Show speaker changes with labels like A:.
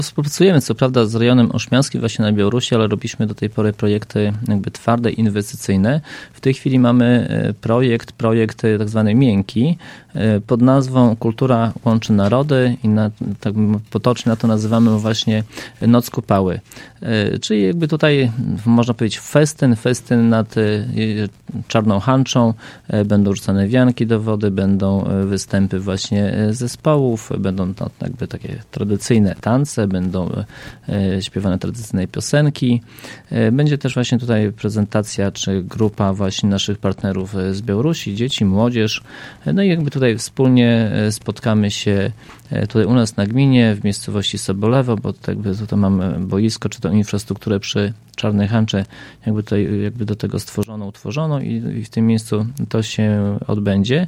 A: Współpracujemy co prawda z rejonem oszmiańskim właśnie na Białorusi, ale robiliśmy do tej pory projekty jakby twarde, inwestycyjne. W tej chwili mamy projekt tak zwany miękki pod nazwą Kultura łączy narody i tak potocznie na to nazywamy właśnie Noc Kupały. Czyli jakby tutaj można powiedzieć festyn nad Czarną Hanczą, będą rzucane wianki do wody, będą występy właśnie zespołów, będą to jakby takie tradycyjne tance, będą śpiewane tradycyjne piosenki. Będzie też właśnie tutaj prezentacja czy grupa właśnie naszych partnerów z Białorusi, dzieci, młodzież. No i jakby tutaj wspólnie spotkamy się tutaj u nas na gminie, w miejscowości Sobolewo, bo jakby tutaj mamy boisko, czy tą infrastrukturę przy Czarnej Hanczy, jakby do tego utworzono i w tym miejscu to się odbędzie.